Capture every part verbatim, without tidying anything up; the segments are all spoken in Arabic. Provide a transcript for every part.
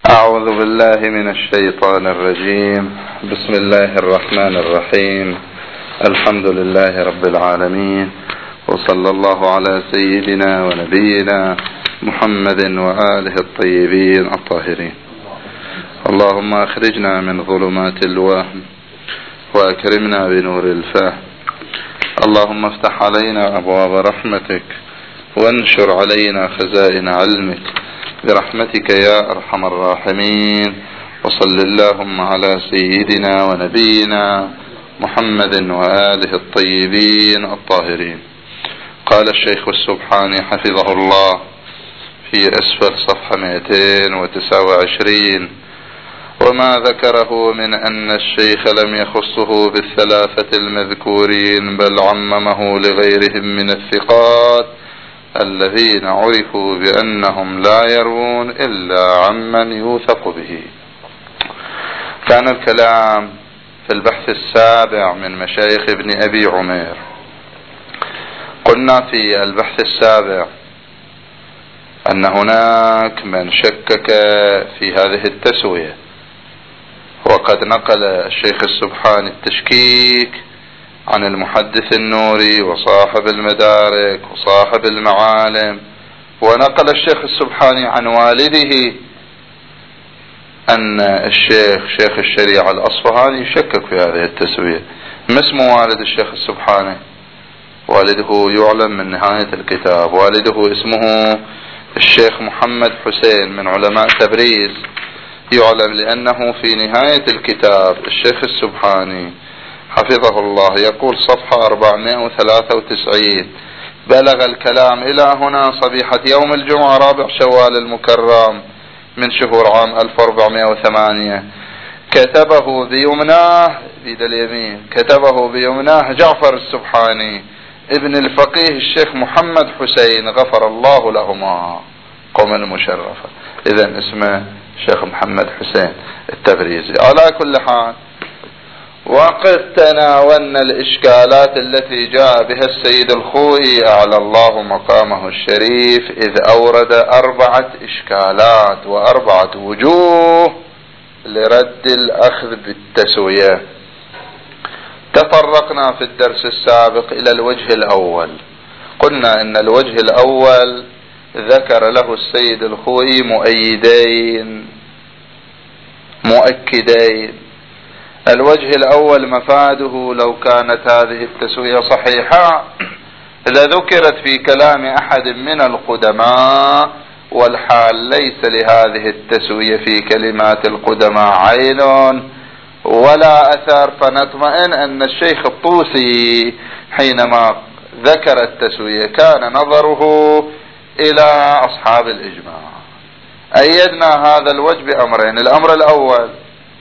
أعوذ بالله من الشيطان الرجيم. بسم الله الرحمن الرحيم. الحمد لله رب العالمين، وصلى الله على سيدنا ونبينا محمد وآله الطيبين الطاهرين. اللهم أخرجنا من ظلمات الوهم وأكرمنا بنور الفهم. اللهم افتح علينا أبواب رحمتك وانشر علينا خزائن علمك برحمتك يا أرحم الراحمين. وصل اللهم على سيدنا ونبينا محمد وآله الطيبين الطاهرين. قال الشيخ السبحاني حفظه الله في أسفل صفحة مئتين وتسعة وعشرين: وما ذكره من أن الشيخ لم يخصه بالثلاثة المذكورين بل عممه لغيرهم من الثقات الذين عرفوا بأنهم لا يروون إلا عمن يوثق به. كان الكلام في البحث السابع من مشايخ ابن أبي عمير. قلنا في البحث السابع أن هناك من شكك في هذه التسوية، وقد نقل الشيخ السبحاني التشكيك عن المحدث النوري وصاحب المدارك وصاحب المعالم، ونقل الشيخ السبحاني عن والده أن الشيخ شيخ الشريعة الأصفهاني يشكك في هذه التسوية. ما اسم والد الشيخ السبحاني؟ والده يعلم من نهاية الكتاب. والده اسمه الشيخ محمد حسين من علماء تبريز، يعلم لأنه في نهاية الكتاب الشيخ السبحاني حفظه الله يقول صفحة أربعمائة وثلاثة وتسعين: بلغ الكلام إلى هنا صبيحة يوم الجمعة رابع شوال المكرم من شهور عام ألف وأربعمائة وثمانية. كتبه بيمناه بيد اليمين كتبه بيمناه جعفر السبحاني ابن الفقيه الشيخ محمد حسين غفر الله لهما قوم المشرفة. إذن اسمه الشيخ محمد حسين التبريزي. على كل حال، وقد تناولنا الإشكالات التي جاء بها السيد الخوئي أعلى الله مقامه الشريف، إذ أورد أربعة إشكالات وأربعة وجوه لرد الأخذ بالتسوية. تطرقنا في الدرس السابق إلى الوجه الأول. قلنا إن الوجه الأول ذكر له السيد الخوئي مؤيدين مؤكدين. الوجه الأول مفاده لو كانت هذه التسوية صحيحة لذكرت في كلام أحد من القدماء، والحال ليس لهذه التسوية في كلمات القدماء عين ولا أثر، فنطمئن أن الشيخ الطوسي حينما ذكر التسوية كان نظره إلى أصحاب الإجماع. أيدنا هذا الوجه بأمرين: الأمر الأول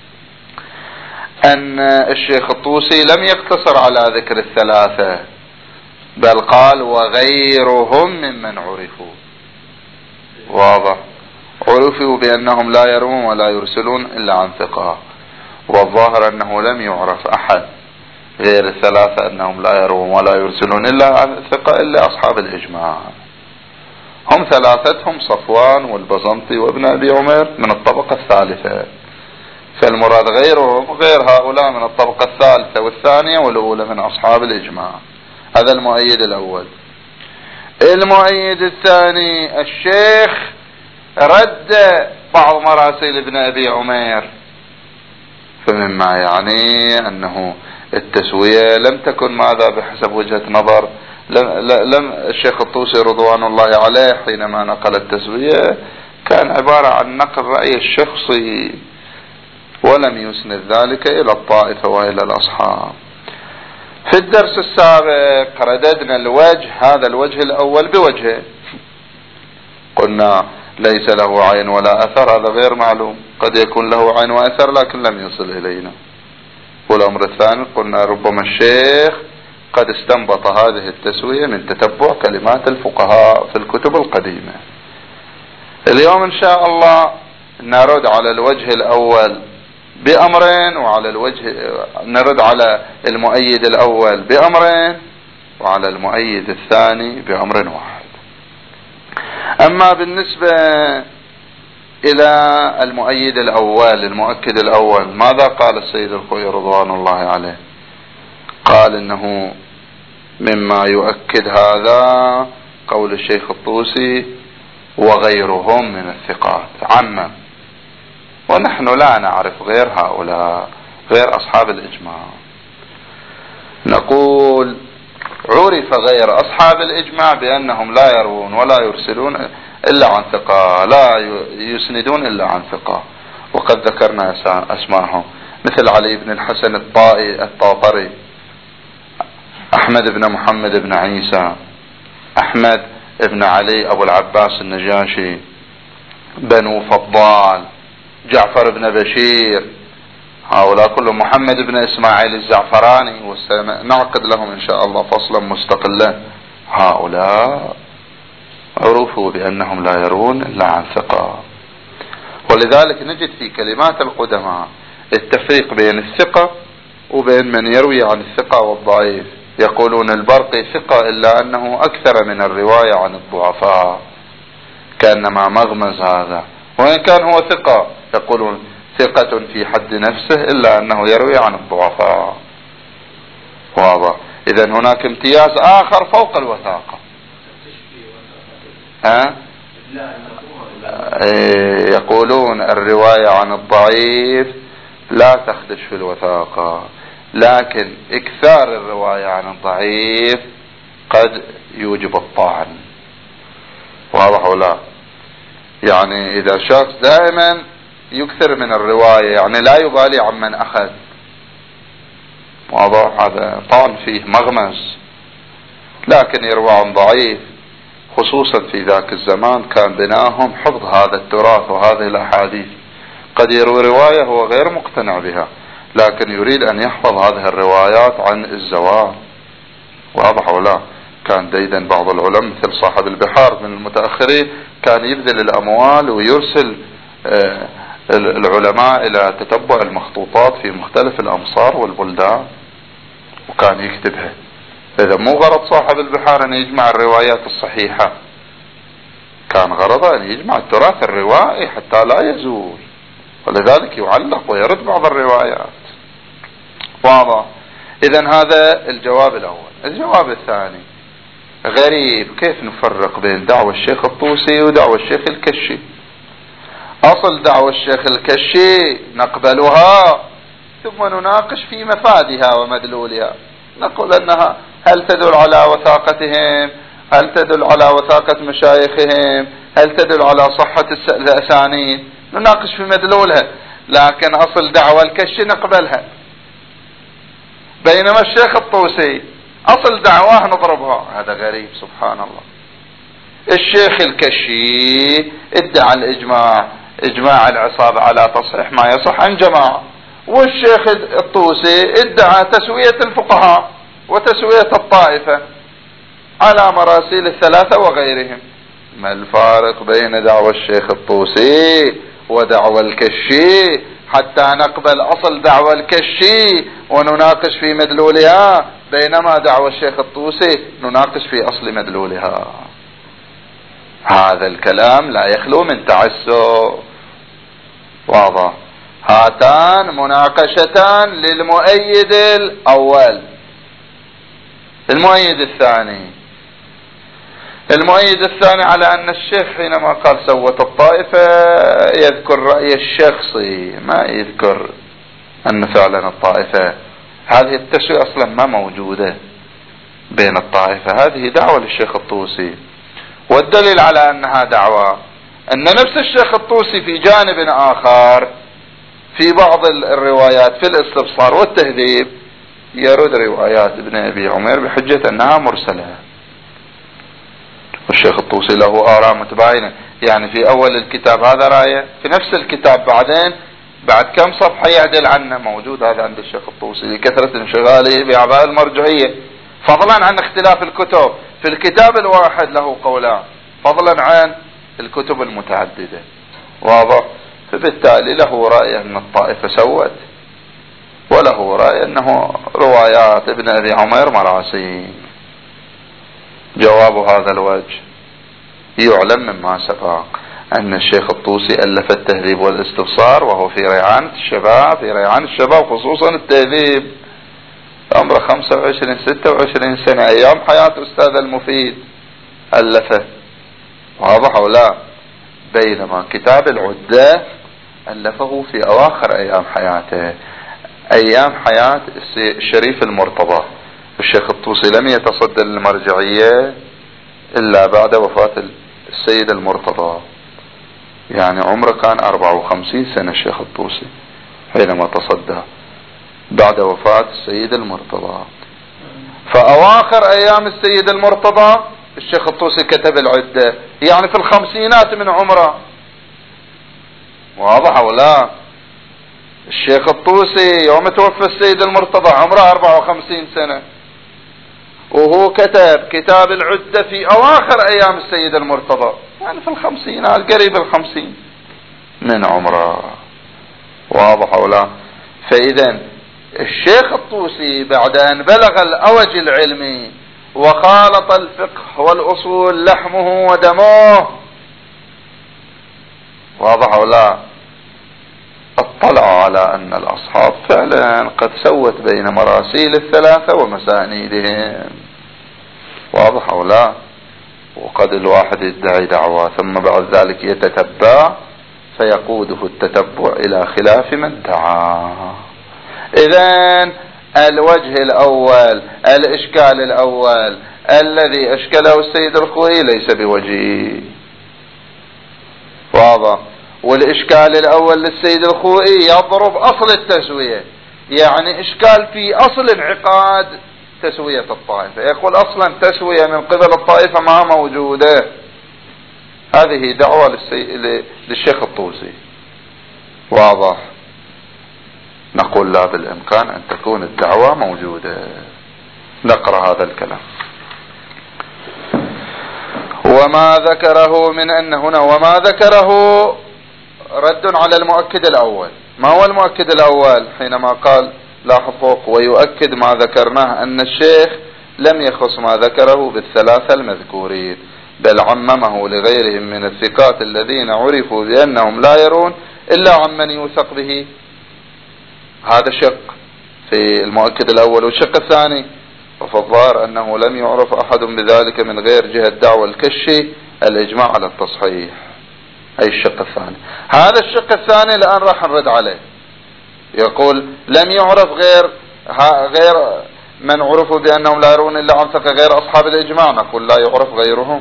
أن الشيخ الطوسي لم يقتصر على ذكر الثلاثة، بل قال وغيرهم ممن عرفوا. واضح، عرفوا بأنهم لا يروون ولا يرسلون إلا عن ثقة، والظاهر أنه لم يعرف أحد غير الثلاثة أنهم لا يروون ولا يرسلون إلا عن ثقة إلا أصحاب الإجماع. هم ثلاثتهم صفوان والبزنطي وابن أبي عمير من الطبقة الثالثة، فالمراد غيرهم غير هؤلاء من الطبقة الثالثة والثانية والأولى من أصحاب الإجماع. هذا المؤيد الأول. المؤيد الثاني: الشيخ رد بعض مراسيل ابن أبي عمير، فمما يعني أنه التسوية لم تكن ماذا بحسب وجهة نظر لم, لم الشيخ الطوسي رضوان الله عليه حينما نقل التسوية كان عبارة عن نقل رأي الشخصي، ولم يسند ذلك إلى الطائفة وإلى الأصحاب. في الدرس السابق رددنا الوجه هذا الوجه الأول بوجهه. قلنا ليس له عين ولا أثر، هذا غير معلوم، قد يكون له عين وأثر لكن لم يصل إلينا. والأمر الثاني قلنا ربما الشيخ قد استنبط هذه التسوية من تتبع كلمات الفقهاء في الكتب القديمة. اليوم إن شاء الله نرد على الوجه الأول بأمرين، وعلى الوجه نرد على المؤيد الأول بأمرين، وعلى المؤيد الثاني بأمر واحد. أما بالنسبة إلى المؤيد الأول المؤكد الأول، ماذا قال السيد الخوئي رضوان الله عليه؟ قال إنه مما يؤكد هذا قول الشيخ الطوسي وغيرهم من الثقات عما، ونحن لا نعرف غير هؤلاء، غير أصحاب الإجماع. نقول عرف غير أصحاب الإجماع بأنهم لا يروون ولا يرسلون إلا عن ثقة، لا يسندون إلا عن ثقة، وقد ذكرنا أسماءهم مثل علي بن الحسن الطائي الطاطري، أحمد بن محمد بن عيسى، أحمد بن علي أبو العباس النجاشي، بنو فضال، جعفر بن بشير، هؤلاء كلهم، محمد بن إسماعيل الزعفراني، وسنعقد لهم إن شاء الله فصلا مستقلا. هؤلاء عرفوا بأنهم لا يرون إلا عن ثقة، ولذلك نجد في كلمات القدماء التفريق بين الثقة وبين من يروي عن الثقة والضعيف. يقولون البرقي ثقة إلا أنه أكثر من الرواية عن الضعفاء، كأنما مغمز هذا، وإن كان هو ثقة يقولون ثقة في حد نفسه إلا أنه يروي عن الضعفاء. واضح؟ إذن هناك امتياز آخر فوق الوثاقة. ها؟ يقولون الرواية عن الضعيف لا تخدش في الوثاقة، لكن إكثار الرواية عن الضعيف قد يوجب الطعن. واضح ولا؟ يعني إذا شخص دائما يكثر من الرواية يعني لا يبالي عمن أخذ، واضح، هذا طعن فيه مغمز. لكن يروى عن ضعيف، خصوصا في ذاك الزمان كان بناهم حفظ هذا التراث وهذه الأحاديث، قد يروي رواية هو غير مقتنع بها لكن يريد أن يحفظ هذه الروايات عن الزوال. واضح ولا؟ كان ديدا بعض العلماء مثل صاحب البحار من المتأخرين كان يبذل الأموال ويرسل العلماء إلى تتبع المخطوطات في مختلف الأمصار والبلدان وكان يكتبها. إذا مو غرض صاحب البحار أن يجمع الروايات الصحيحة، كان غرضه أن يجمع التراث الروائي حتى لا يزول، ولذلك يعلق ويرد بعض الروايات. واضح؟ إذن هذا الجواب الأول. الجواب الثاني غريب، كيف نفرق بين دعوة الشيخ الطوسي ودعوة الشيخ الكشي؟ أصل دعوة الشيخ الكشي نقبلها ثم نناقش في مفادها ومدلولها، نقول أنها هل تدل على وثاقتهم، هل تدل على وثاقة مشايخهم، هل تدل على صحة الأسانيد، نناقش في مدلولها. لكن أصل دعوة الكشي نقبلها، بينما الشيخ الطوسي أصل دعواه نضربها. هذا غريب سبحان الله. الشيخ الكشي ادعى الإجماع، إجماع العصابة على تصحيح ما يصح عن جماعة، والشيخ الطوسي ادعى تسوية الفقهاء وتسوية الطائفة على مراسيل الثلاثة وغيرهم. ما الفارق بين دعوى الشيخ الطوسي ودعوى الكشي حتى نقبل أصل دعوى الكشي ونناقش في مدلولها، بينما دعوى الشيخ الطوسي نناقش في أصل مدلولها؟ هذا الكلام لا يخلو من تعسف. واضح؟ هاتان مناقشتان للمؤيد الأول. المؤيد الثاني، المؤيد الثاني على أن الشيخ حينما قال سوت الطائفة يذكر رأي الشخصي، ما يذكر أن فعلا الطائفة، هذه التسوية أصلا ما موجودة بين الطائفة، هذه دعوة للشيخ الطوسي. والدليل على أنها دعوة أن نفس الشيخ الطوسي في جانب آخر في بعض الروايات في الاستبصار والتهذيب يرد روايات ابن أبي عمير بحجة أنها مرسلة. والشيخ الطوسي له آراء متباينة، يعني في أول الكتاب هذا رأيه، في نفس الكتاب بعدين بعد كم صفحة يعدل عنه، موجود هذا عند الشيخ الطوسي لكثرة انشغاله بأعباء المرجعية، فضلا عن اختلاف الكتب. في الكتاب الواحد له قولان فضلا عن الكتب المتعددة. واضح؟ فبالتالي له رأي أن الطائفة سوت، وله رأي أنه روايات ابن أبي عمير مراسيل. جواب هذا الوجه يعلم مما سبق أن الشيخ الطوسي ألف التهذيب والاستبصار وهو في ريعان الشباب، في ريعان الشباب خصوصا التهذيب، عمره خمسة وعشرين ستة وعشرين سنة، أيام حياة أستاذ المفيد ألفه، واضح أو لا؟ بينما كتاب العدة ألفه في أواخر أيام حياته، أيام حياة الشريف المرتضى. الشيخ الطوسي لم يتصدى للمرجعية إلا بعد وفاة السيد المرتضى، يعني عمره كان أربعة وخمسين سنة الشيخ الطوسي حينما تصدى بعد وفاة السيد المرتضى. فأواخر أيام السيد المرتضى الشيخ الطوسي كتب العدة، يعني في الخمسينات من عمره، واضح أو لا؟ الشيخ الطوسي يوم توفى السيد المرتضى عمره أربعة وخمسين سنة، وهو كتب كتاب العدة في أواخر أيام السيد المرتضى، يعني في الخمسينات، قريب الخمسين من عمره، واضح أو لا؟ فإذا الشيخ الطوسي بعد أن بلغ الأوج العلمي وخالط الفقه والأصول لحمه ودمه، واضح أو لا؟ اطلع على أن الأصحاب فعلا قد سوت بين مراسيل الثلاثة ومسانيدهم، واضح أو لا؟ وقد الواحد يدعي دعوة ثم بعد ذلك يتتبع فيقوده التتبع إلى خلاف من دعا. إذن الوجه الأول، الإشكال الأول الذي أشكله السيد الخوئي ليس بوجيه، واضح؟ والإشكال الأول للسيد الخوئي يضرب أصل التسوية، يعني إشكال في أصل انعقاد تسوية الطائفة، يقول أصلا تسوية من قبل الطائفة ما موجودة. هذه دعوة للسي... للشيخ الطوسي، واضح؟ نقول لا، بالإمكان أن تكون الدعوة موجودة. نقرأ هذا الكلام. وما ذكره من أن هنا وما ذكره رد على المؤكد الأول. ما هو المؤكد الأول؟ حينما قال لاحظ فوق ويؤكد ما ذكرناه أن الشيخ لم يخص ما ذكره بالثلاثة المذكورين، بل عممه لغيرهم من الثقات الذين عرفوا بأنهم لا يرون إلا عمن يوثق به. هذا شق في المؤكد الأول. والشق الثاني وفي الظاهر أنه لم يعرف أحد بذلك من غير جهة دعوى الكشي الإجماع على التصحيح. أي الشق الثاني. هذا الشق الثاني الآن راح نرد عليه. يقول لم يعرف غير غير من عرفوا بأنهم لا يرون إلا عن ثقة غير أصحاب الإجماع. نقول لا يعرف غيرهم.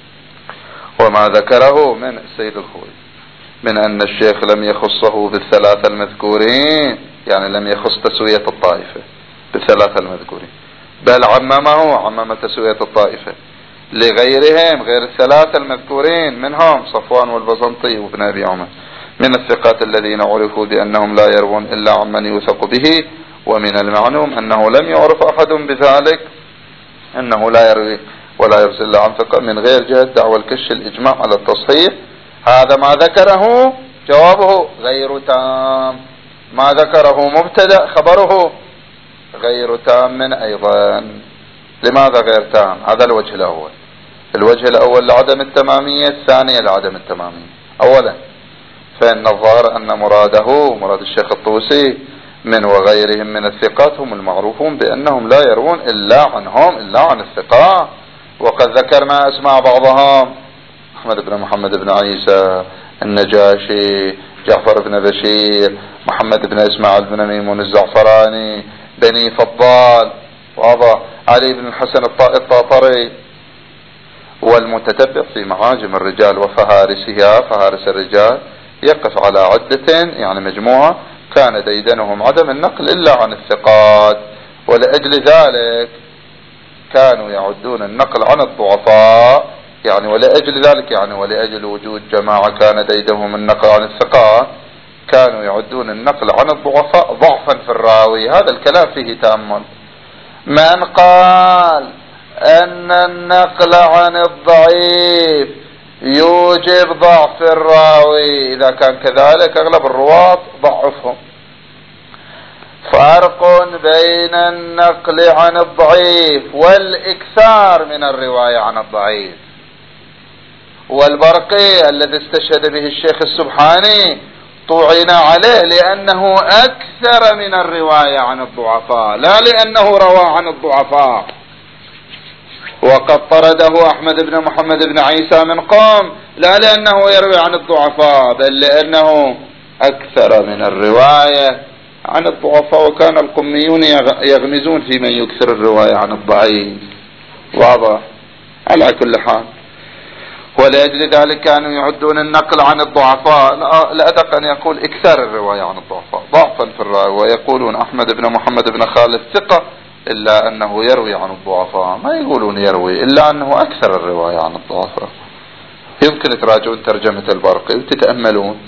وما ذكره من السيد الخوئي من أن الشيخ لم يخصه بالثلاثة المذكورين، يعني لم يخص تسوية الطائفة بالثلاثة المذكورين، بل عممه عمم تسوية الطائفة لغيرهم غير الثلاثة المذكورين، منهم صفوان والبزنطي وابن أبي عمر، من الثقات الذين عرفوا بأنهم لا يروون إلا عمن يوثق به. ومن المعلوم أنه لم يعرف أحد بذلك، أنه لا يروي ولا يرسل إلا عن ثقة من غير جهة دعوى الكش الإجماع على التصحيح. هذا ما ذكره جوابه غير تام، ما ذكره مبتدأ خبره غير تام من أيضا. لماذا غير تام؟ هذا الوجه الأول. الوجه الأول لعدم التمامية، الثانية لعدم التمامية. أولا فإن الظاهر أن مراده مراد الشيخ الطوسي من وغيرهم من الثقات هم المعروفون بأنهم لا يروون إلا عنهم إلا عن الثقات، وقد ذكرنا أسماء بعضهم: أحمد بن محمد بن عيسى، النجاشي، جعفر بن بشير، محمد بن إسماعيل بن ميمون الزعفراني، بني فضال، واضح، علي بن الحسن الطاطري. والمتتبع في معاجم الرجال وفهارسها فهارس الرجال يقف على عدة يعني مجموعة كان ديدنهم عدم النقل إلا عن الثقات، ولأجل ذلك كانوا يعدون النقل عن الضعفاء، يعني ولأجل ذلك يعني ولأجل وجود جماعة كان ديدنهم النقل عن الثقات كانوا يعدون النقل عن الضعفاء ضعفا في الراوي. هذا الكلام فيه تأمل. من قال أن النقل عن الضعيف يوجب ضعف الراوي، إذا كان كذلك أغلب الرواة ضعفهم. فرق بين النقل عن الضعيف والإكثار من الرواية عن الضعيف. والبرقي الذي استشهد به الشيخ السبحاني طوعنا عليه لأنه أكثر من الرواية عن الضعفاء، لا لأنه روى عن الضعفاء. وقد طرده أحمد بن محمد بن عيسى من قوم لا لأنه يروي عن الضعفاء، بل لأنه أكثر من الرواية عن الضعفاء. وكان القميون يغمزون في من يكثر الرواية عن الضعيف. واضح؟ على كل حال، ولأجل ذلك كانوا يعدون النقل عن الضعفاء لأدق أن يقول إكثار الرواية عن الضعفاء ضعفا في الرواية، ويقولون أحمد بن محمد بن خالد ثقة إلا أنه يروي عن الضعفاء، ما يقولون يروي إلا أنه أكثر الرواية عن الضعفاء. يمكن تراجعون ترجمة البرقي وتتأملون.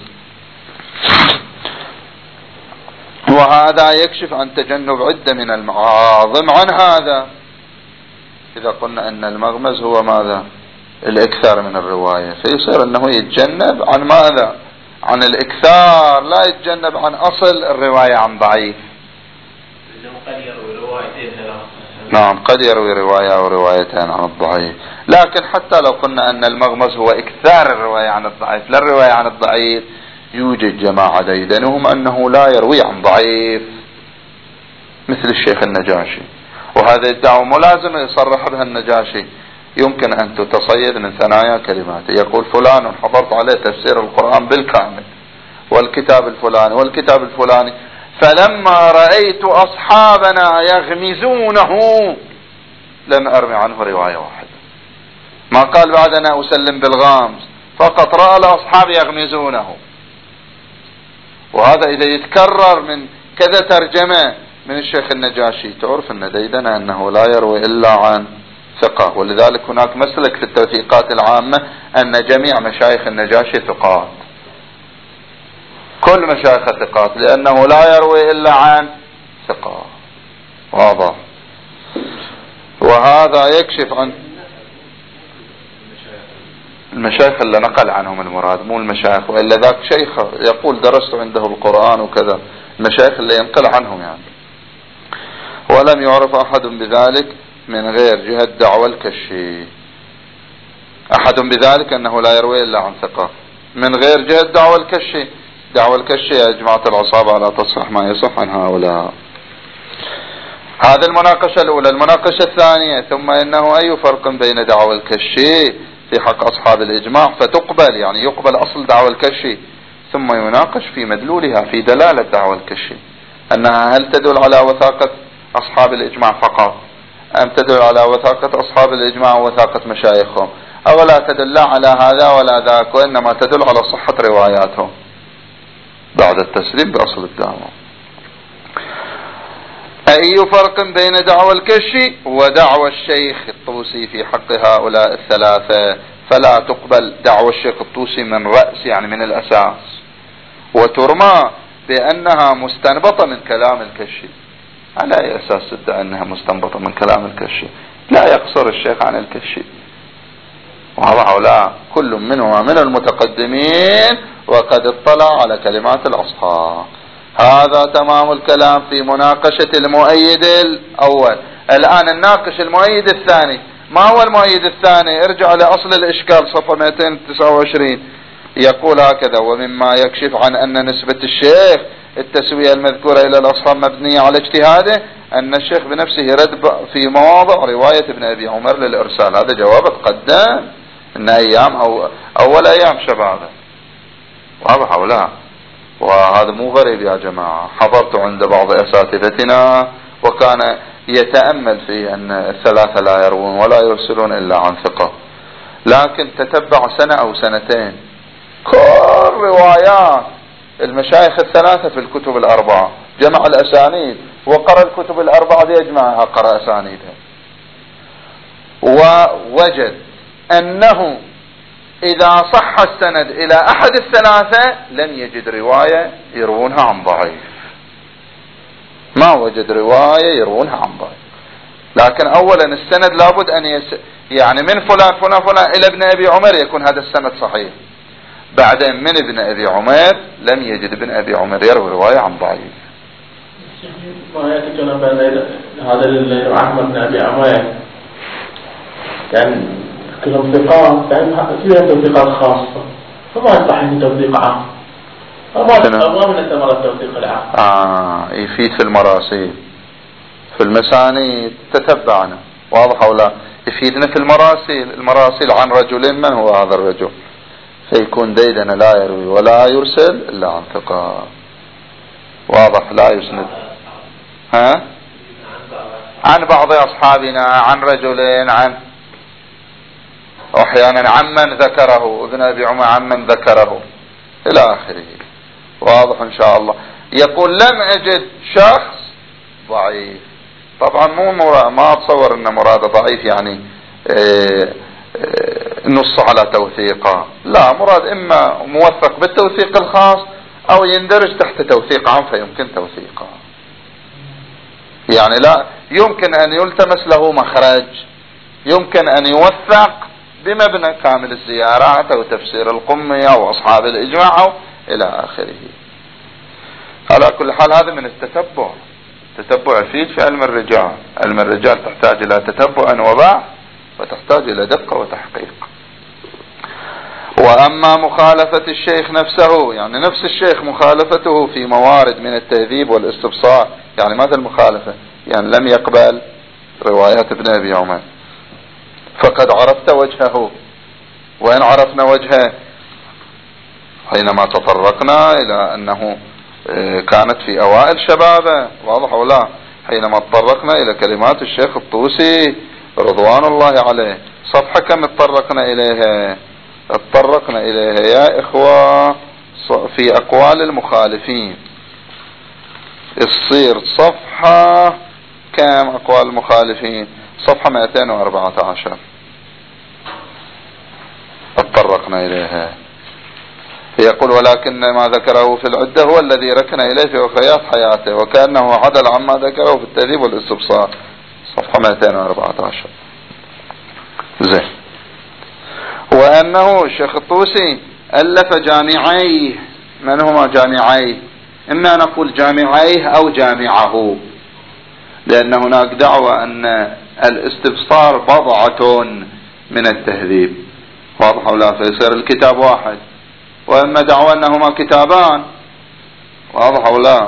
وهذا يكشف عن تجنب عدة من المعاظم عن هذا. إذا قلنا أن المغمز هو ماذا؟ الإكثار من الرواية، فيصير أنه يتجنب عن ماذا؟ عن الإكثار، لا يتجنب عن أصل الرواية عن ضعيف. قد يروي روايتين نعم، قد يروي رواية أو روايتين عن الضعيف. لكن حتى لو قلنا أن المغمز هو إكثار الرواية عن الضعيف لا الرواية عن الضعيف، يوجد جماعة ديدنهم أنه لا يروي عن ضعيف مثل الشيخ النجاشي، وهذا الدعوة ملازمة يصرح بها النجاشي. يمكن أن تتصيد من ثنايا كلماته، يقول فلان حضرت عليه تفسير القرآن بالكامل والكتاب الفلاني والكتاب الفلاني، فلما رأيت أصحابنا يغمزونه لم أرمي عنه رواية واحدة. ما قال بعد أنا أسلم بالغامز، فقط رأى الأصحاب يغمزونه. وهذا إذا يتكرر من كذا ترجمة من الشيخ النجاشي تعرف أن ديدنا أنه لا يروي إلا عن ثقة. ولذلك هناك مسلك في التوثيقات العامة أن جميع مشايخ النجاشي ثقات، كل مشايخ ثقات، لأنه لا يروي إلا عن ثقة. واضح؟ وهذا يكشف عن المشايخ اللي نقل عنهم المراد، مو المشايخ، وإلا ذاك شيخ يقول درست عنده القرآن وكذا، المشايخ اللي ينقل عنهم يعني. ولم يعرف أحد بذلك من غير جهة دعوى الكشي، أحد بذلك أنه لا يروي إلا عن ثقة من غير جهة دعوى الكشي. دعوى الكشي يا جماعة العصابة على تصح ما يصح عن هؤلاء. هذه المناقشة الأولى. المناقشة الثانية، ثم إنه أي فرق بين دعوى الكشي في حق أصحاب الإجماع فتقبل، يعني يقبل أصل دعوى الكشي، ثم يناقش في مدلولها في دلالة دعوى الكشي، أنها هل تدل على وثاقة أصحاب الإجماع فقط، أم تدل على وثاقة أصحاب الإجماع ووثاقة مشايخهم، أو لا تدل على هذا ولا ذاك، وإنما تدل على صحة رواياتهم بعد التسليم بأصل الدعوة. أي فرق بين دعوى الكشي ودعوى الشيخ الطوسي في حق هؤلاء الثلاثة؟ فلا تقبل دعوى الشيخ الطوسي من رأس، يعني من الأساس، وترمى بأنها مستنبطة من كلام الكشي. على أي أساس تدعي أنها مستنبطة من كلام الكشي؟ لا يقصر الشيخ عن الكشي، وهؤلاء كل منهما من المتقدمين وقد اطلع على كلمات الأصحاب. هذا تمام الكلام في مناقشة المؤيد الأول. الآن الناقش المؤيد الثاني. ما هو المؤيد الثاني؟ ارجع لأصل الإشكال صفحة مئتين وتسعة وعشرين، يقول هكذا: ومما يكشف عن أن نسبة الشيخ التسوية المذكورة إلى الأصحاب مبنية على اجتهاده أن الشيخ بنفسه رد في مواضع رواية ابن أبي عمر للإرسال. هذا جواب تقدم إن أيام أو أول أيام شبابه، واضح أو لا؟ وهذا مو غريب يا جماعة. حضرت عند بعض أساتذتنا وكان يتأمل في أن الثلاثة لا يروون ولا يرسلون إلا عن ثقة، لكن تتبع سنة أو سنتين كل روايات المشايخ الثلاثة في الكتب الأربعة، جمع الأسانيد وقرأ الكتب الأربعة ليجمعها، قرأ أسانيدها، ووجد أنه إذا صح السند إلى أحد الثلاثة لم يجد رواية يروونها عن ضعيف، ما وجد رواية يروونها عن ضعيف. لكن أولا السند لابد أن يس... يعني من فلان فلان فلان إلى ابن أبي عمر يكون هذا السند صحيح. بعدين من ابن أبي عمر لم يجد ابن أبي عمر يروي رواية عن ضعيف. ما يتكلم بين هذا العمر بن أبي عمر كان كلهم ثقات، يعني فيها توثيقات خاصة، فما يصح أن توثيق عام. ما من ثمرة التوثيق العام. آه يفيد في المراسيل، في المسانيد تتبعنا، واضح أو لا؟ يفيدنا في المراسيل، المراسيل عن رجل، من هو هذا الرجل؟ فيكون ديدنا لا يروي ولا يرسل إلا عن ثقة، واضح؟ لا يسند. ها؟ عن بعض أصحابنا، عن رجل، عن أحيانا عمن ذكره ابن أبي عمر، عمن ذكره إلى آخره، واضح إن شاء الله. يقول لم أجد شخص ضعيف، طبعا مو مراد، ما أتصور أن مراد ضعيف يعني إيه إيه نص على توثيقه، لا، مراد إما موثق بالتوثيق الخاص أو يندرج تحت توثيق عام فيمكن توثيقه، يعني لا يمكن أن يلتمس له مخرج، يمكن أن يوثق بمبنى كامل الزيارات أو تفسير القمي أو أصحاب الإجماع أو إلى آخره. على كل حال هذا من التتبع، التتبع يفيد في علم الرجال، علم الرجال تحتاج إلى تتبع وبحث وتحتاج إلى دقة وتحقيق. وأما مخالفة الشيخ نفسه، يعني نفس الشيخ مخالفته في موارد من التهذيب والاستبصار، يعني ماذا المخالفة؟ يعني لم يقبل روايات ابن أبي عمر، فقد عرفت وجهه، وإن عرفنا وجهه حينما تطرقنا إلى أنه كانت في أوائل شبابه، واضح أو لا؟ حينما تطرقنا إلى كلمات الشيخ الطوسي رضوان الله عليه، صفحة كم تطرقنا إليها؟ تطرقنا إليها يا إخوة في أقوال المخالفين، الصير صفحة كم أقوال المخالفين؟ صفحة مئتين وأربعة عشر تطرقنا إليها. يقول ولكن ما ذكره في العدة هو الذي ركن إليه في أخريات حياته، وكأنه عدل عما ذكره في التهذيب والاستبصار، صفحة مئتين وأربعة عشر. زين. وأنه الشيخ الطوسي ألف جامعيه، من هما جامعيه؟ إما نقول جامعيه أو جامعه، لأن هناك دعوة أن الاستبصار بضعة من التهذيب، واضح أو لا؟ فيصير الكتاب واحد، وإما دعوة أنهما كتابان، واضح أو لا؟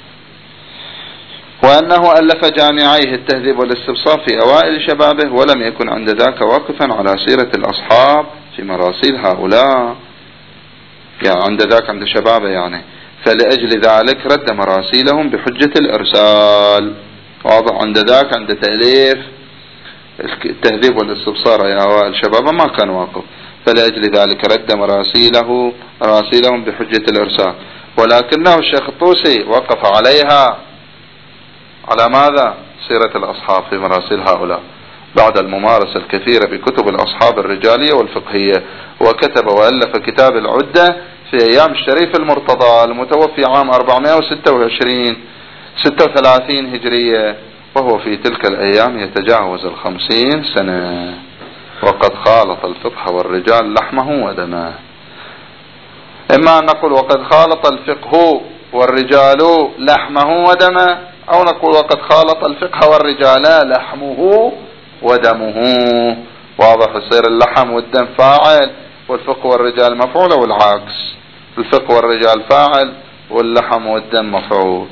وأنه ألف جامعيه التهذيب والاستبصار في أوائل شبابه، ولم يكن عند ذاك واقفا على سيرة الأصحاب في مراسيل هؤلاء، يعني عند ذاك عند شبابه يعني، فلأجل ذلك رد مراسيلهم بحجة الإرسال، واضح؟ عند ذاك عند تأليف التهذيب والاستبصار يا أوائل شبابه ما كان واقف، فلأجل ذلك رد مراسيله مراسيلهم بحجة الإرسال. ولكنه الشيخ الطوسي وقف عليها، على ماذا؟ سيرة الأصحاب في مراسيل هؤلاء، بعد الممارسة الكثيرة بكتب الأصحاب الرجالية والفقهية، وكتب وألف كتاب العدة في أيام الشريف المرتضى المتوفي عام أربعمائة وستة وعشرين ستة وثلاثين هجرية، وهو في تلك الأيام يتجاوز الخمسين سنة، وقد خالط الفقه والرجال لحمه ودمه. إما أن نقول وقد خالط الفقه والرجال لحمه ودمه، أو نقول وقد خالط الفقه والرجال لحمه ودمه، واضح؟ يصير اللحم والدم فاعل والفقه والرجال مفعول، والعكس، الفقه والرجال فاعل واللحم والدم مفعول،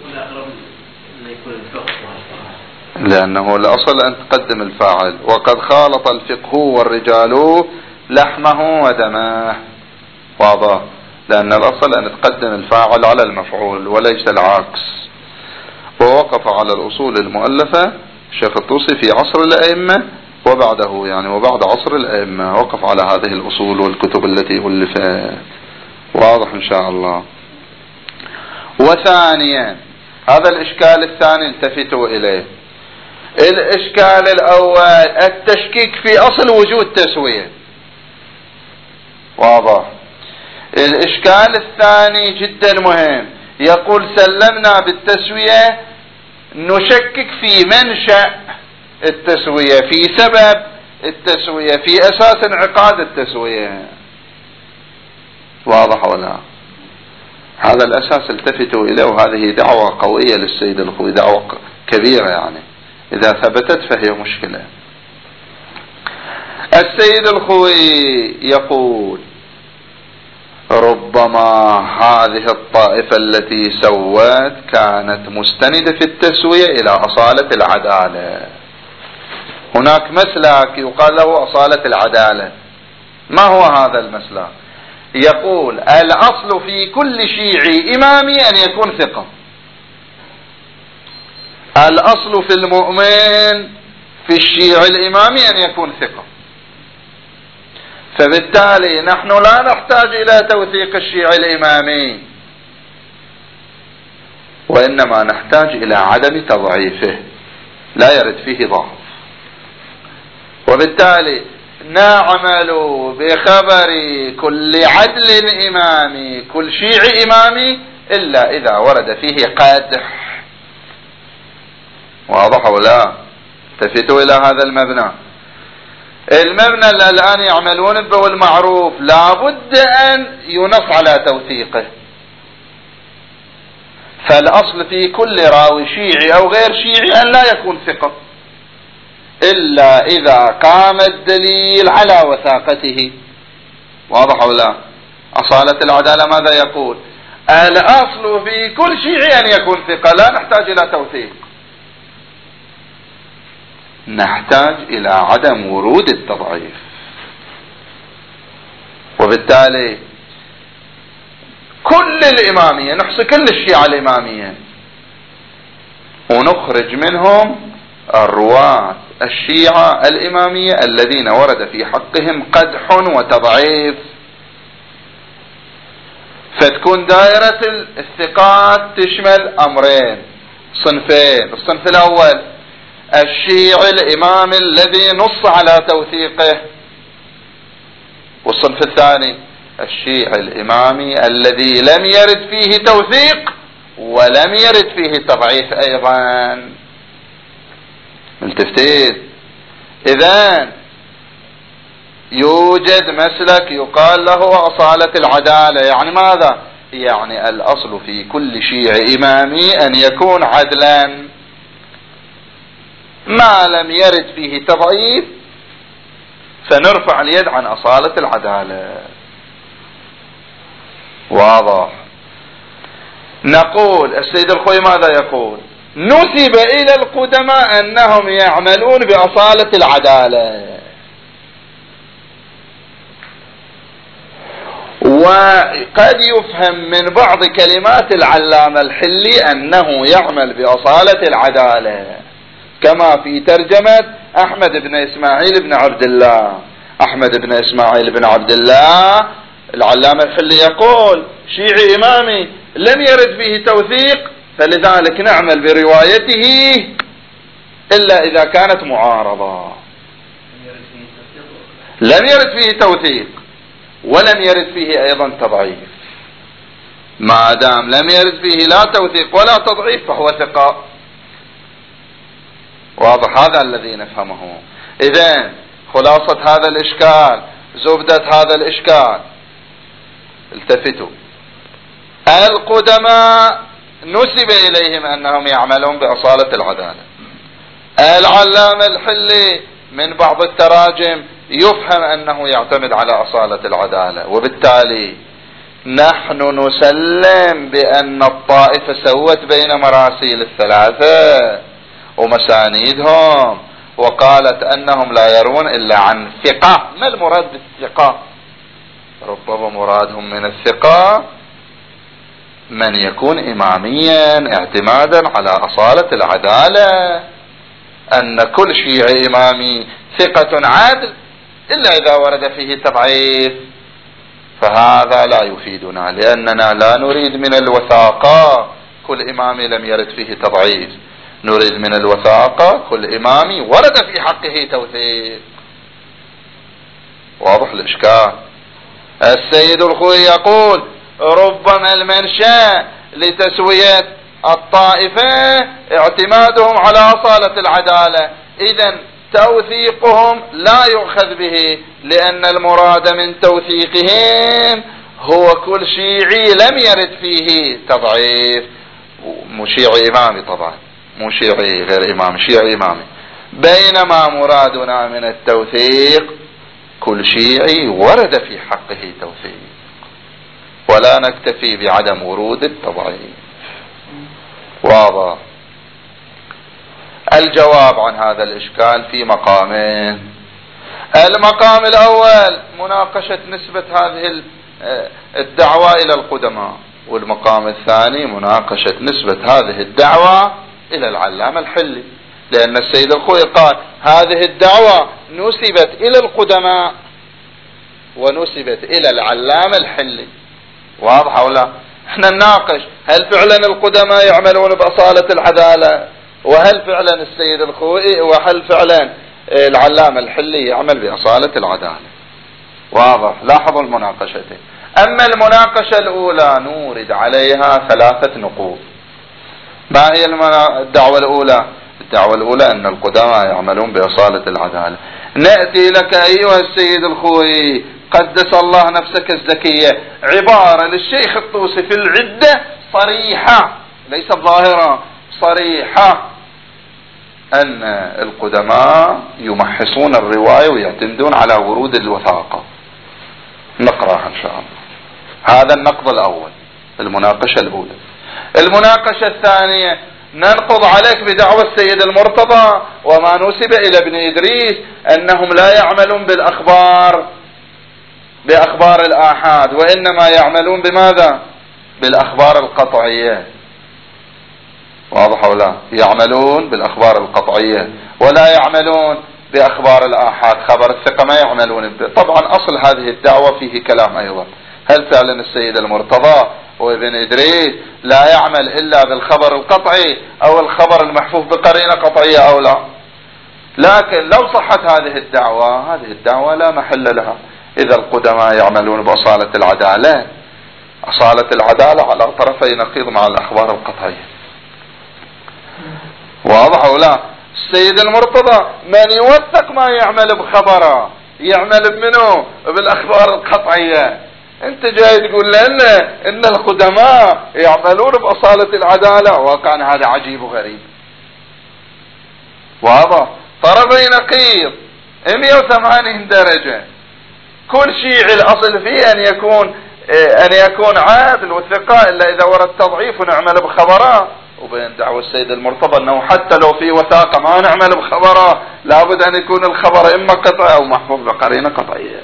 لأنه الأصل أن تقدم الفاعل. وقد خالط الفقه والرجال لحمه ودمه، واضح؟ لأن الأصل أن تقدم الفاعل على المفعول وليس العكس. ووقف على الأصول المؤلفة الشيخ الطوسي في عصر الأئمة وبعده، يعني وبعد عصر الأئمة وقف على هذه الأصول والكتب التي ألفت، واضح إن شاء الله. وثانيا، هذا الإشكال الثاني التفتوا إليه. الإشكال الأول التشكيك في أصل وجود تسوية، واضح؟ الإشكال الثاني جدا مهم، يقول سلمنا بالتسوية، نشكك في منشأ التسوية، في سبب التسوية، في أساس انعقاد التسوية، واضح ولا؟ هذا الأساس التفتوا إليه، وهذه دعوة قوية للسيد الخوي، دعوة كبيرة يعني، إذا ثبتت فهي مشكلة. السيد الخوئي يقول ربما هذه الطائفة التي سوت كانت مستندة في التسوية إلى أصالة العدالة. هناك مسلك يقال له أصالة العدالة. ما هو هذا المسلك؟ يقول الأصل في كل شيعي إمامي أن يكون ثقة. الأصل في المؤمن في الشيعي الإمامي أن يكون ثقة. فبالتالي نحن لا نحتاج إلى توثيق الشيعي الإمامي، وإنما نحتاج إلى عدم تضعيفه، لا يرد فيه ضعف. وبالتالي نعمل بخبر كل عدل إمامي كل شيعي إمامي إلا إذا ورد فيه قدح. واضح ولا؟ التفتوا إلى هذا المبنى. المبنى اللي الآن يعملون به والمعروف لابد أن ينص على توثيقه. فالأصل في كل راوي شيعي أو غير شيعي أن لا يكون ثقة إلا إذا قام الدليل على وثاقته. واضح ولا؟ أصالة العدالة ماذا يقول؟ الأصل في كل شيعي أن يكون ثقة، لا نحتاج إلى توثيق، نحتاج إلى عدم ورود التضعيف. وبالتالي كل الإمامية نحصي كل الشيعة الإمامية ونخرج منهم الرواة الشيعة الإمامية الذين ورد في حقهم قدح وتضعيف، فتكون دائرة الثقات تشمل أمرين صنفين. الصنف الأول الشيعي الإمام الذي نص على توثيقه، والصنف الثاني الشيعي الإمامي الذي لم يرد فيه توثيق ولم يرد فيه تضعيف أيضا. ملتفتين؟ إذن يوجد مسلك يقال له أصالة العدالة. يعني ماذا؟ يعني الأصل في كل شيعي إمامي أن يكون عدلا، ما لم يرد فيه تضعيف فنرفع اليد عن أصالة العدالة. واضح؟ نقول السيد الخوئي ماذا يقول؟ نسب إلى القدماء أنهم يعملون بأصالة العدالة، وقد يفهم من بعض كلمات العلامة الحلي أنه يعمل بأصالة العدالة، كما في ترجمة أحمد بن إسماعيل بن عبد الله. أحمد بن إسماعيل بن عبد الله العلامة الحلي يقول شيعي إمامي لم يرد فيه توثيق، فلذلك نعمل بروايته إلا إذا كانت معارضة. لم يرد فيه توثيق ولم يرد فيه أيضا تضعيف. ما دام لم يرد فيه لا توثيق ولا تضعيف فهو ثقة. واضح؟ هذا الذي نفهمه. إذن خلاصة هذا الإشكال، زبدة هذا الإشكال، التفتوا. القدماء نسب إليهم أنهم يعملون بأصالة العدالة. العلامة الحلي من بعض التراجم يفهم أنه يعتمد على أصالة العدالة. وبالتالي نحن نسلم بأن الطائفة سوت بين مراسيل الثلاثة ومسانيدهم، وقالت أنهم لا يرون إلا عن ثقة. ما المراد بالثقة؟ ربما مرادهم من الثقة من يكون إماميا اعتمادا على أصالة العدالة، أن كل شيعي إمامي ثقة عادل إلا إذا ورد فيه تضعيف، فهذا لا يفيدنا، لأننا لا نريد من الوثاقة كل إمامي لم يرد فيه تضعيف، نريد من الوثاقة كل إمامي ورد في حقه توثيق. واضح الإشكال؟ السيد الخوئي يقول ربما المنشأ لتسوية الطائفة اعتمادهم على أصالة العدالة، إذن توثيقهم لا يؤخذ به، لأن المراد من توثيقهم هو كل شيعي لم يرد فيه تضعيف. مو شيعي إمامي طبعا، مو شيعي غير إمامي، شيعي إمامي. بينما مرادنا من التوثيق كل شيعي ورد في حقه توثيق، ولا نكتفي بعدم ورود التضعيف. واضح؟ الجواب عن هذا الإشكال في مقامين. المقام الأول مناقشة نسبة هذه الدعوة إلى القدماء، والمقام الثاني مناقشة نسبة هذه الدعوة إلى العلامة الحلي، لأن السيد الخوئي قال هذه الدعوة نسبت إلى القدماء ونسبت إلى العلامة الحلي. واضح أو لا؟ احنا نناقش هل فعلا القدماء يعملون بأصالة العدالة، وهل فعلا السيد الخوئي وهل فعلا العلامة الحلي يعمل بأصالة العدالة. واضح؟ لاحظوا المناقشتين. أما المناقشة الأولى نورد عليها ثلاثة نقوط. ما هي الدعوة الأولى؟ الدعوة الأولى أن القدماء يعملون بأصالة العدالة. نأتي لك أيها السيد الخوئي قدس الله نفسك الزكية عبارة للشيخ الطوسي في العدة صريحة، ليست ظاهرة، صريحة، أن القدماء يمحصون الرواية ويعتمدون على ورود الوثاقة. نقرأها إن شاء الله. هذا النقض الأول، المناقشة الأولى. المناقشة الثانية ننقض عليك بدعوى السيد المرتضى وما نسب إلى ابن إدريس أنهم لا يعملون بالأخبار بأخبار الآحاد، وإنما يعملون بماذا؟ بالأخبار القطعية. واضح أو لا؟ يعملون بالأخبار القطعية ولا يعملون بأخبار الآحاد. خبر الثقة ما يعملون به. طبعا أصل هذه الدعوة فيه كلام أيضا، هل فعلا السيد المرتضى وابن إدريس لا يعمل إلا بالخبر القطعي أو الخبر المحفوف بقرينة قطعية أو لا؟ لكن لو صحت هذه الدعوة، هذه الدعوة لا محل لها. إذا القدماء يعملون بأصالة العدالة، أصالة العدالة على طرفي نقيض مع الأخبار القطعية. واضح أو لا؟ السيد المرتضى من يوثق ما يعمل بخبره، يعمل بمنه؟ بالأخبار القطعية. انت جاي تقول لنا ان القدماء يعملون بأصالة العدالة، واقعا هذا عجيب وغريب. واضح؟ طرفي نقيض مئة وثمانين درجة. كل شيء الأصل فيه أن يكون أن يكون عادل وثقة، إلا إذا ورد تضعيف ونعمل بخبره. وبين دعوة السيد المرتضى أنه حتى لو في وثاقة ما نعمل بخبره، لابد أن يكون الخبر إما قطعي أو محفوظ بقرينة قطعية.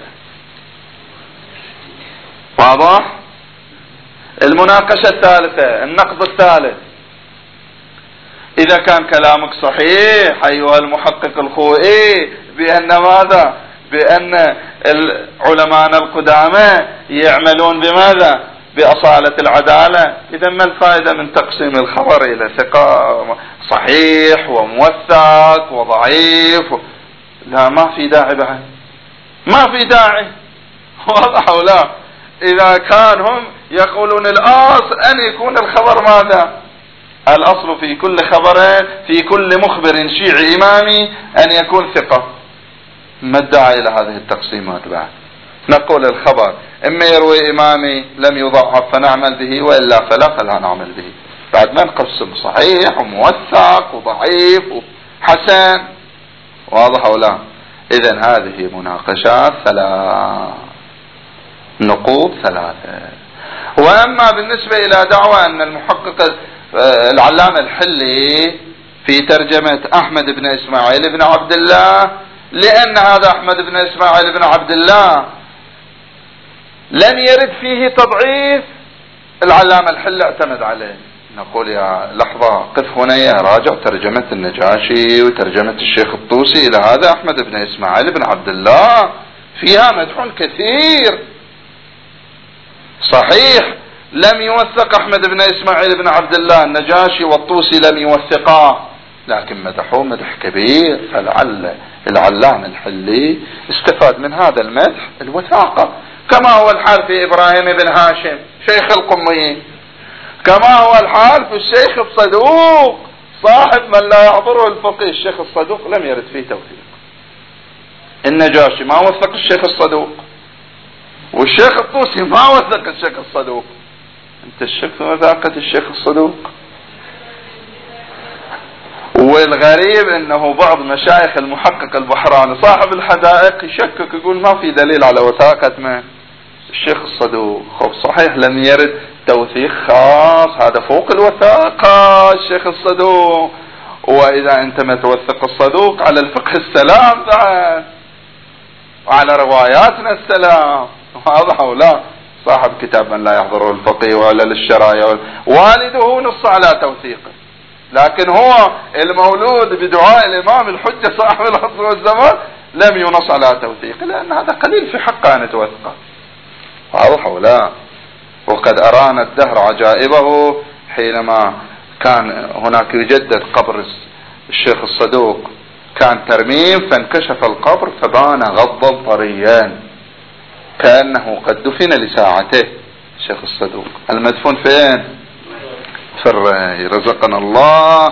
واضح؟ المناقشة الثالثة، النقد الثالث. إذا كان كلامك صحيح أيها المحقق الخوئي بأن ماذا؟ بأن العلماء القدامى يعملون بماذا؟ بأصالة العدالة، إذا ما الفائدة من تقسيم الخبر إلى ثقة صحيح وموثق وضعيف؟ لا، ما في داعي بعد، ما في داعي. واضح أو لا؟ إذا كان هم يقولون الأصل أن يكون الخبر ماذا؟ الأصل في كل خبر، في كل مخبر شيعي إمامي أن يكون ثقة. ما الداعي إلى هذه التقسيمات بعد؟ نقول الخبر إما يروي إمامي لم يضعف فنعمل به، وإلا فلا فلا نعمل به. بعد ما نقسم صحيح وموثق وضعيف وحسن. واضح أو لا؟ إذن هذه مناقشات ثلاث، نقوط ثلاثة. وأما بالنسبة إلى دعوة أن المحقق العلامة الحلي في ترجمة أحمد بن إسماعيل بن عبد الله، لأن هذا أحمد بن إسماعيل بن عبد الله لم يرد فيه تضعيف، العلامة الحلي اعتمد عليه. نقول يا لحظة، قف هنا يا راجع ترجمة النجاشي وترجمة الشيخ الطوسي إلى هذا أحمد بن إسماعيل بن عبد الله، فيها مدح كثير. صحيح لم يوثق أحمد بن إسماعيل بن عبد الله، النجاشي والطوسي لم يوثقاه، لكن مدحوه مدح كبير. فلعل العلامة الحلي استفاد من هذا المدح الوثاقة، كما هو الحال في إبراهيم بن هاشم شيخ القميين، كما هو الحال في الشيخ الصدوق صاحب من لا يعبره الفقيه. الشيخ الصدوق لم يرد فيه توثيق. النجاشي ما وثق الشيخ الصدوق، والشيخ الطوسي ما وثق الشيخ الصدوق. انت الشك في وثاقة الشيخ الصدوق؟ و الغريب انه بعض مشايخ المحقق البحراني صاحب الحدائق يشكك يقول ما في دليل على وثاقة من الشيخ الصدوق. خب صحيح لم يرد توثيق خاص، هذا فوق الوثاقة الشيخ الصدوق. واذا انت ما توثق الصدوق على الفقه السلام بعد وعلى رواياتنا السلام، واضح او لا؟ صاحب كتاب من لا يحضره الفقيه ولا للشرايع، والده نص على توثيقه، لكن هو المولود بدعاء الامام الحجة صاحب العصر والزمان لم ينص على توثيقه، لان هذا قليل في حقه ان يتوثق، واضح او لا؟ وقد ارانا الدهر عجائبه حينما كان هناك يجدد قبر الشيخ الصدوق، كان ترميم فانكشف القبر فبان غضا طريا كأنه قد دفن لساعته. الشيخ الصدوق المدفون فين؟ في الري، رزقنا الله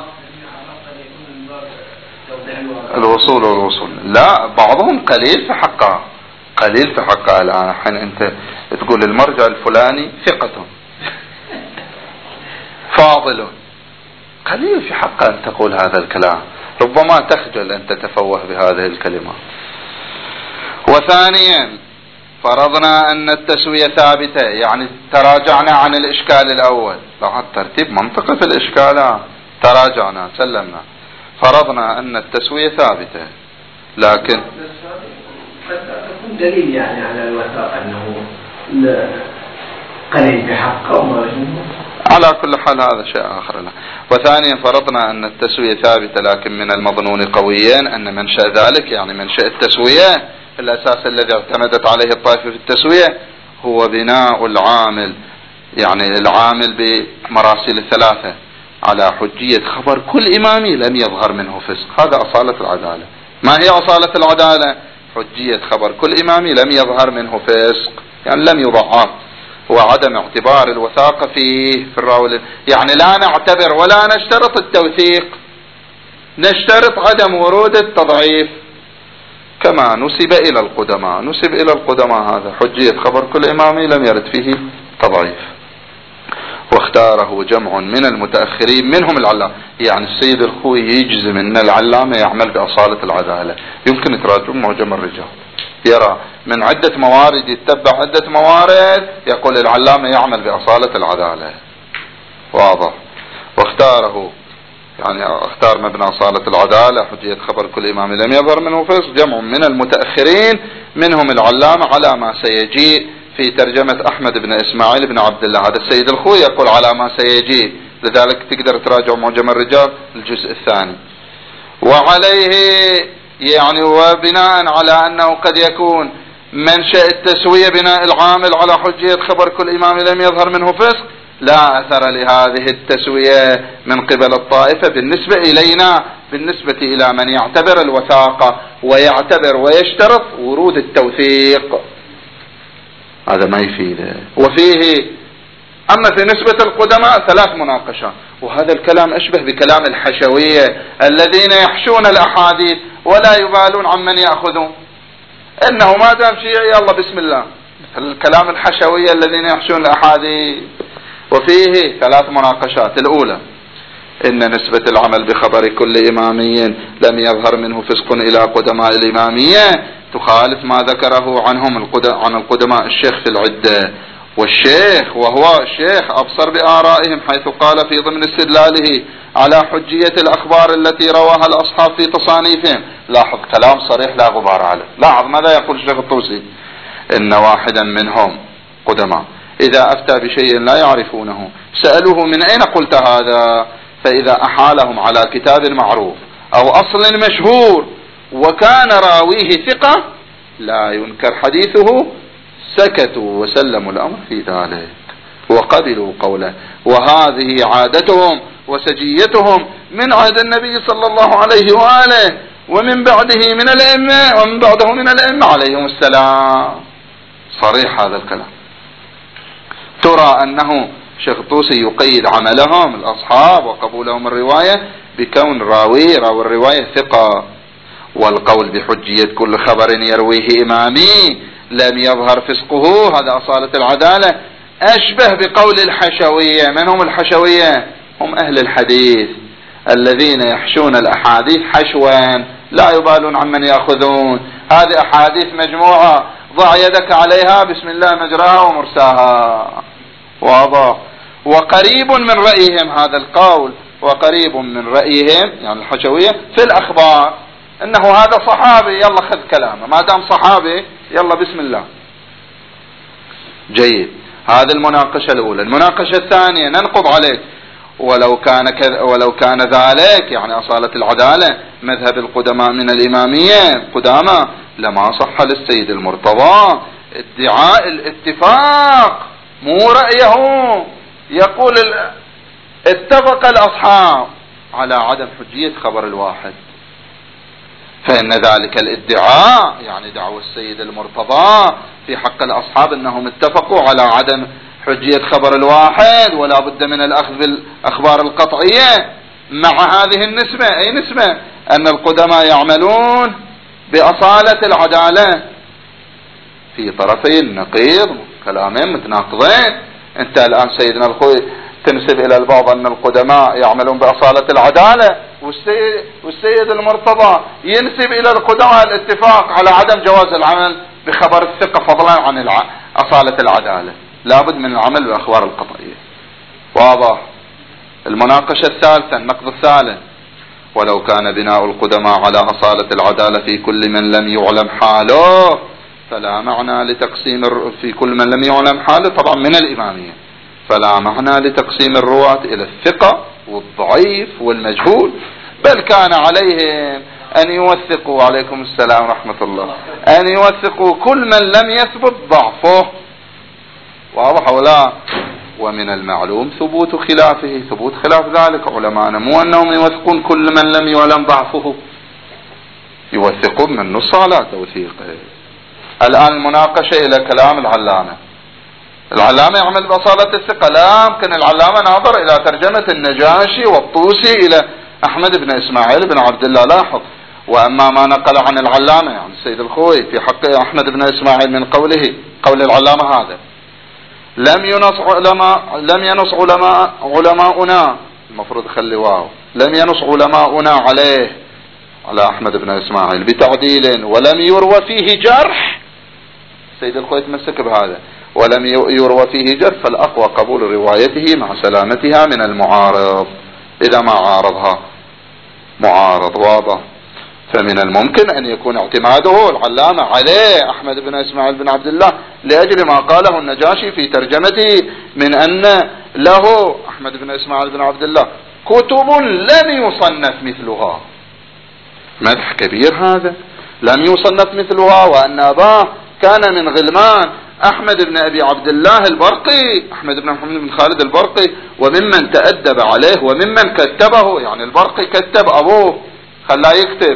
الوصول والوصول. لا بعضهم قليل في حقه، قليل في حقه. الآن حين انت تقول المرجع الفلاني ثقة فاضل، قليل في حقه ان تقول هذا الكلام، ربما تخجل ان تتفوه بهذه الكلمات. وثانيا فرضنا ان التسوية ثابتة، يعني تراجعنا عن الاشكال الاول، لاحظ ترتيب منطقة في الاشكالات، تراجعنا سلمنا، فرضنا ان التسوية ثابتة، لكن قد تكون دليل يعني على الوثاق انه قليل بحقه وما على كل حال هذا شيء آخر له. وثانيا فرضنا أن التسوية ثابتة، لكن من المظنون قويا أن منشأ ذلك يعني منشأ التسوية الأساس الذي اعتمدت عليه الطائفة في التسوية هو بناء العامل، يعني العامل بمراسيل الثلاثة على حجية خبر كل إمامي لم يظهر منه فسق. هذا أصالة العدالة. ما هي أصالة العدالة؟ حجية خبر كل إمامي لم يظهر منه فسق، يعني لم يضعف، وعدم اعتبار الوثاقة فيه في الراوي، يعني لا نعتبر ولا نشترط التوثيق، نشترط عدم ورود التضعيف كما نسب إلى القدماء. نسب إلى القدماء هذا حجية خبر كل إمامي لم يرد فيه تضعيف. واختاره جمع من المتأخرين منهم العلامة، يعني السيد الخوي يجزم أن العلامة يعمل بأصالة العدالة. يمكن تراجعوا معجم الرجال، يرى من عدة موارد يتبع عدة موارد، يقول العلامة يعمل بأصالة العدالة، واضح. واختاره يعني اختار مبنى أصالة العدالة حجية خبر كل إمام لم يظهر منه فسق جمع من المتأخرين منهم العلامة على ما سيجيء في ترجمة أحمد بن إسماعيل بن عبد الله. هذا السيد الخوي يقول على ما سيجيء، لذلك تقدر تراجع معجم الرجال الجزء الثاني. وعليه يعني وبناء على أنه قد يكون منشأ التسوية بناء العامل على حجية خبر كل إمام لم يظهر منه فسق، لا أثر لهذه التسوية من قبل الطائفة بالنسبة إلينا، بالنسبة إلى من يعتبر الوثاقة ويعتبر ويشترط ورود التوثيق، هذا ما يفيده. وفيه أما في نسبة القدماء ثلاث مناقشات، وهذا الكلام أشبه بكلام الحشوية الذين يحشون الأحاديث ولا يبالون عمن يأخذون، إنه ما دام شيعي يلا بسم الله، الكلام الحشوية الذين يحشون الأحاديث. وفيه ثلاث مناقشات. الأولى إن نسبة العمل بخبر كل إمامي لم يظهر منه فسق إلى قدماء الإمامية تخالف ما ذكره عنهم عن القدماء الشيخ في العدة، والشيخ وهو الشيخ أبصر بآرائهم حيث قال في ضمن استدلاله على حجية الأخبار التي رواها الأصحاب في تصانيفهم. لاحظ كلام صريح لا غبار عليه. لاحظ ماذا يقول الشيخ الطوسي؟ إن واحدا منهم قدماء إذا أفتى بشيء لا يعرفونه سألوه من أين قلت هذا، فإذا أحالهم على كتاب معروف أو أصل مشهور وكان راويه ثقة لا ينكر حديثه سكتوا وسلموا الأمر في ذلك وقبلوا قوله. وهذه عادتهم وسجيتهم من عهد النبي صلى الله عليه وآله ومن بعده من الأئمة ومن بعده من الأئمة عليهم السلام. صريح هذا الكلام. ترى أنه شيخ طوسي يقيد عملهم الأصحاب وقبولهم الرواية بكون راوي راوي الرواية ثقة، والقول بحجية كل خبر يرويه إمامي لم يظهر فسقه هذا أصالة العدالة أشبه بقول الحشوية. من هم الحشوية؟ هم أهل الحديث الذين يحشون الأحاديث حشوا لا يبالون عمن يأخذون. هذه أحاديث مجموعة، ضع يدك عليها بسم الله مجراها ومرساها. واضح. وقريب من رأيهم هذا القول، وقريب من رأيهم يعني الحشوية في الأخبار انه هذا صحابي يلا خذ كلامه، ما دام صحابي يلا بسم الله. جيد. هذه المناقشة الأولى. المناقشة الثانية ننقض عليك ولو كان كذ... ولو كان ذلك يعني أصالة العدالة مذهب القدماء من الإمامية قدامى لما صح للسيد المرتضى ادعاء الاتفاق، مو رأيه يقول ال... اتفق الأصحاب على عدم حجية خبر الواحد، فإن ذلك الادعاء يعني دعوى السيد المرتضى في حق الأصحاب أنهم اتفقوا على عدم حجية خبر الواحد ولا بد من الأخذ بالأخبار القطعية مع هذه النسبة. أي نسبة؟ أن القدماء يعملون بأصالة العدالة في طرفي النقيض، كلامين متناقضين. أنت الآن سيدنا الخوي تنسب إلى البعض أن القدماء يعملون بأصالة العدالة، والسيد, والسيد المرتضى ينسب إلى القدماء الاتفاق على عدم جواز العمل بخبر الثقة فضلا عن الع... أصالة العدالة. لابد من العمل بالأخبار القطعية. واضح. المناقشة الثالثة النقد الثالث. ولو كان بناء القدماء على أصالة العدالة في كل من لم يعلم حاله فلا معنى لتقسيم الر... في كل من لم يعلم حاله طبعا من الإمامية، فلا معنى لتقسيم الرواة إلى الثقة والضعيف والمجهول، بل كان عليهم أن يوثقوا عليكم السلام ورحمة الله أن يوثقوا كل من لم يثبت ضعفه. واضح ولا؟ ومن المعلوم ثبوت خلافه، ثبوت خلاف ذلك علماءنا مو أنهم يوثقون كل من لم يعلم ضعفه، يوثقون من نص على توثيقه. الآن المناقشة إلى كلام العلامة. العلامة يعمل بأصالة الثقة، لا يمكن العلامة ناظر إلى ترجمة النجاشي والطوسي إلى أحمد بن إسماعيل بن عبد الله. لاحظ. وأما ما نقل عن العلامة يعني السيد الخوي في حق أحمد بن إسماعيل من قوله قول العلامة هذا لم ينص علماء لم ينص علماء علماؤنا المفروض خلي واو لم ينص علماؤنا عليه على أحمد بن إسماعيل بتعديل ولم يروى فيه جرح. السيد الخوي تمسك بهذا ولم يروى فيه جرح، فالأقوى قبول روايته مع سلامتها من المعارض إذا ما عارضها معارض. واضح. فمن الممكن أن يكون اعتماده العلامة عليه أحمد بن إسماعيل بن عبد الله لأجل ما قاله النجاشي في ترجمته من أن له أحمد بن إسماعيل بن عبد الله كتب لم يصنف مثلها. مدح كبير هذا، لم يصنف مثلها، وأن أباه كان من غلمان أحمد بن أبي عبد الله البرقي، أحمد بن محمد بن خالد البرقي، وممن تأدب عليه وممن كتبه. يعني البرقي كتب أبوه خلاه يكتب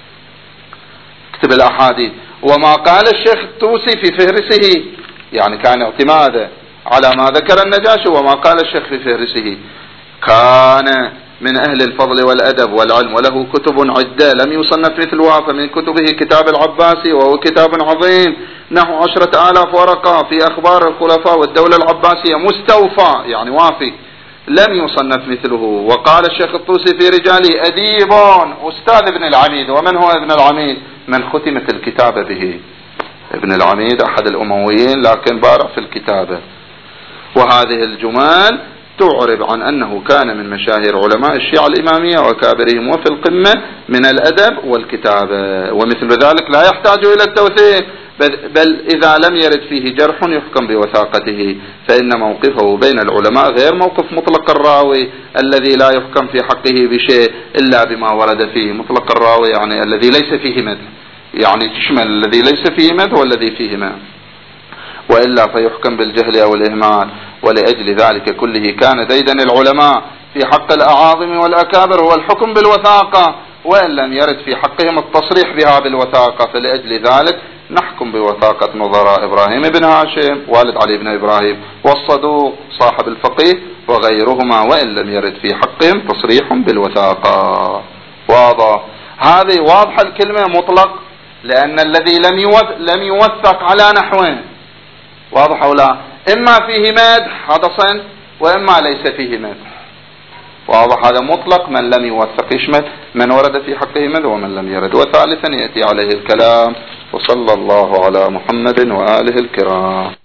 كتب الأحاديث. وما قال الشيخ الطوسي في فهرسه يعني كان اعتماده على ما ذكر النجاشي، وما قال الشيخ في فهرسه كان من أهل الفضل والأدب والعلم وله كتب عدة لم يصنف مثلها، فمن كتبه كتاب العباسي وهو كتاب عظيم نحو عشرة آلاف ورقة في أخبار الخلفاء والدولة العباسية مستوفى يعني وافي لم يصنف مثله. وقال الشيخ الطوسي في رجاله أديب أستاذ ابن العميد. ومن هو ابن العميد؟ من ختمت الكتابة به. ابن العميد أحد الأمويين لكن بارع في الكتابة. وهذه الجمال تعرب عن أنه كان من مشاهير علماء الشيعة الإمامية وكابرهم وفي القمة من الأدب والكتابة، ومثل ذلك لا يحتاج إلى التوثيق، بل إذا لم يرد فيه جرح يحكم بوثاقته، فإن موقفه بين العلماء غير موقف مطلق الراوي الذي لا يحكم في حقه بشيء إلا بما ورد فيه. مطلق الراوي يعني الذي ليس فيه مدح، يعني تشمل الذي ليس فيه مدح والذي فيه مدح، وإلا فيحكم بالجهل أو الإهمال. ولأجل ذلك كله كان ديدن العلماء في حق الأعاظم والأكابر هو الحكم بالوثاقة، وإن لم يرد في حقهم التصريح بها بالوثاقة، فلأجل ذلك نحكم بوثاقة نظراء إبراهيم بن هاشم والد علي بن إبراهيم والصدوق صاحب الفقيه وغيرهما، وإن لم يرد في حقهم تصريح بالوثاقة. واضح. هذه واضحة الكلمة مطلق، لأن الذي لم يوثق على نحوين. واضح ولا؟ إما فيه مدح هذا صنف، وإما ليس فيه مدح. واضح؟ هذا مطلق من لم يوثق، يشمل من ورد في حقه مذ ومن لم يرد. وثالثا يأتي عليه الكلام. وصلى الله على محمد وآله الكرام.